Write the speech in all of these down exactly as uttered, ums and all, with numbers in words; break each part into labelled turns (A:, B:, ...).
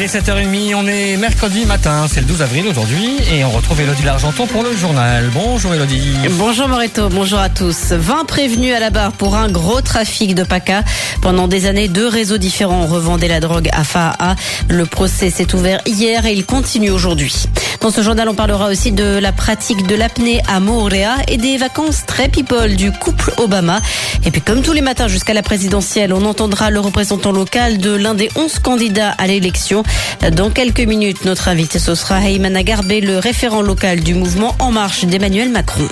A: Il est sept heures trente, on est mercredi matin, c'est le douze avril aujourd'hui et on retrouve Élodie Largenton pour le journal. Bonjour Élodie.
B: Bonjour Moreto, bonjour à tous. vingt prévenus à la barre pour un gros trafic de PACA. Pendant des années, deux réseaux différents revendaient la drogue à Fa'a. Le procès s'est ouvert hier et il continue aujourd'hui. Dans ce journal, on parlera aussi de la pratique de l'apnée à Moorea et des vacances très people du couple Obama. Et puis comme tous les matins jusqu'à la présidentielle, on entendra le représentant local de l'un des onze candidats à l'élection. Dans quelques minutes, notre invité, ce sera Ayman Agarbe, le référent local du mouvement En Marche d'Emmanuel Macron.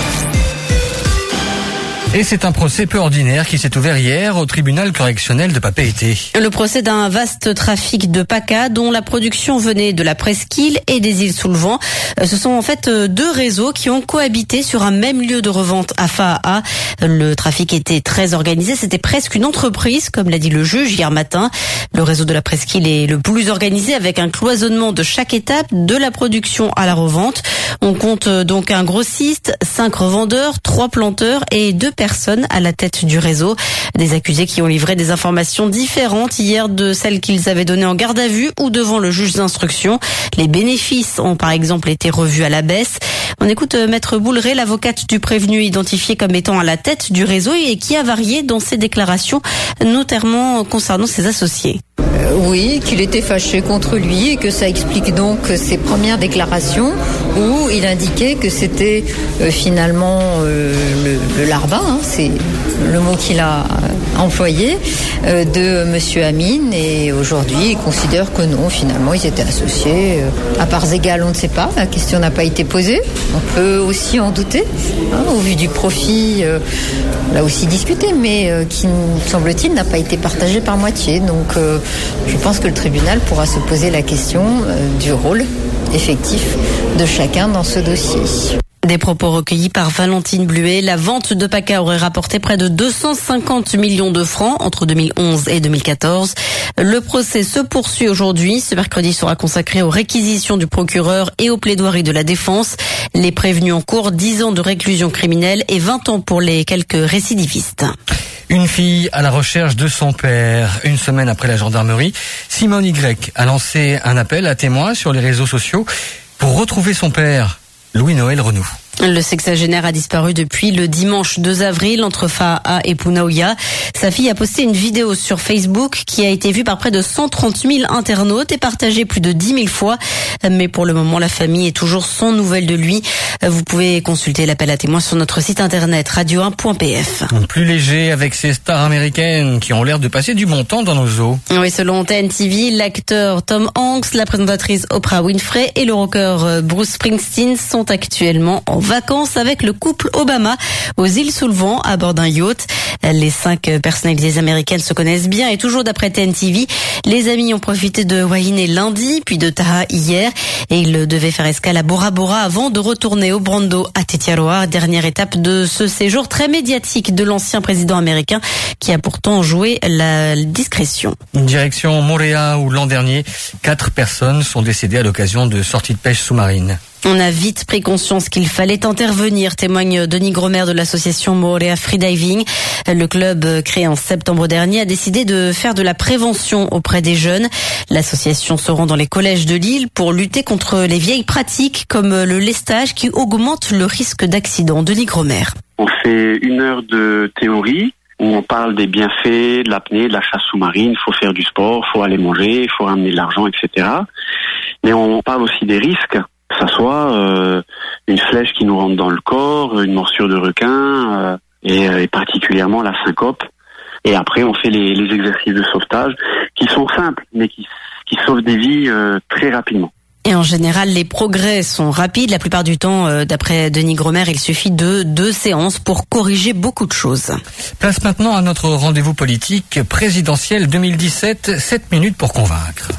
A: Et c'est un procès peu ordinaire qui s'est ouvert hier au tribunal correctionnel de Papeete.
B: Le procès d'un vaste trafic de PACA dont la production venait de la presqu'île et des îles sous le vent. Ce sont en fait deux réseaux qui ont cohabité sur un même lieu de revente à Fa'a. Le trafic était très organisé, c'était presque une entreprise, comme l'a dit le juge hier matin. Le réseau de la presqu'île est le plus organisé avec un cloisonnement de chaque étape, de la production à la revente. On compte donc un grossiste, cinq revendeurs, trois planteurs et deux personnes à la tête du réseau. Des accusés qui ont livré des informations différentes hier de celles qu'ils avaient données en garde à vue ou devant le juge d'instruction. Les bénéfices ont par exemple été revus à la baisse. On écoute Maître Bouleret, l'avocate du prévenu identifié comme étant à la tête du réseau et qui a varié dans ses déclarations, notamment concernant ses associés.
C: Euh, oui, qu'il était fâché contre lui et que ça explique donc ses premières déclarations où il indiquait que c'était euh, finalement euh, le, le larbin, hein, c'est le mot qu'il a employé, euh, de Monsieur Amin, et aujourd'hui il considère que non, finalement ils étaient associés. Euh, à parts égales, on ne sait pas, la question n'a pas été posée, on peut aussi en douter, hein, au vu du profit, euh, on l'a aussi discuté, mais euh, qui, semble-t-il, n'a pas été partagé par moitié, donc euh, je pense que le tribunal pourra se poser la question euh, du rôle effectif de chacun dans ce dossier.
B: Des propos recueillis par Valentine Bluet. La vente de PACA aurait rapporté près de deux cent cinquante millions de francs entre deux mille onze et deux mille quatorze. Le procès se poursuit aujourd'hui. Ce mercredi sera consacré aux réquisitions du procureur et aux plaidoiries de la défense. Les prévenus en cours, dix ans de réclusion criminelle et vingt ans pour les quelques récidivistes.
A: Une fille à la recherche de son père. Une semaine après la gendarmerie, Simone Y a lancé un appel à témoins sur les réseaux sociaux pour retrouver son père, Louis-Noël Renou.
B: Le sexagénaire a disparu depuis le dimanche deux avril entre Fa'a et Punaouia. Sa fille a posté une vidéo sur Facebook qui a été vue par près de cent trente mille internautes et partagée plus de dix mille fois. Mais pour le moment, la famille est toujours sans nouvelles de lui. Vous pouvez consulter l'appel à témoins sur notre site internet radio un point p f.
A: Plus léger avec ces stars américaines qui ont l'air de passer du bon temps dans nos eaux.
B: Oui, selon T N T V, l'acteur Tom Hanks, la présentatrice Oprah Winfrey et le rocker Bruce Springsteen sont actuellement en vacances avec le couple Obama aux îles sous le vent à bord d'un yacht. Les cinq personnalités américaines se connaissent bien et toujours d'après T N T V, les amis ont profité de Wainé lundi puis de Taha hier et ils devaient faire escale à Bora Bora avant de retourner au Brando à Tetiaroa, dernière étape de ce séjour très médiatique de l'ancien président américain qui a pourtant joué la discrétion.
A: Direction Moorea où l'an dernier, quatre personnes sont décédées à l'occasion de sorties de pêche sous-marine.
B: On a vite pris conscience qu'il fallait intervenir, témoigne Denis Gromer de l'association Moorea Freediving. Le club, créé en septembre dernier, a décidé de faire de la prévention auprès des jeunes. L'association se rend dans les collèges de l'île pour lutter contre les vieilles pratiques comme le lestage qui augmente le risque d'accident. Denis Gromer.
D: On fait une heure de théorie où on parle des bienfaits de l'apnée, de la chasse sous-marine. Il faut faire du sport, il faut aller manger, il faut ramener de l'argent, et cetera. Mais on parle aussi des risques. Que ça soit euh, une flèche qui nous rentre dans le corps, une morsure de requin euh, et, et particulièrement la syncope. Et après, on fait les, les exercices de sauvetage qui sont simples, mais qui, qui sauvent des vies euh, très rapidement.
B: Et en général, les progrès sont rapides. La plupart du temps, euh, d'après Denis Gromer, il suffit de deux séances pour corriger beaucoup de choses.
A: Place maintenant à notre rendez-vous politique présidentiel deux mille dix-sept, sept minutes pour convaincre.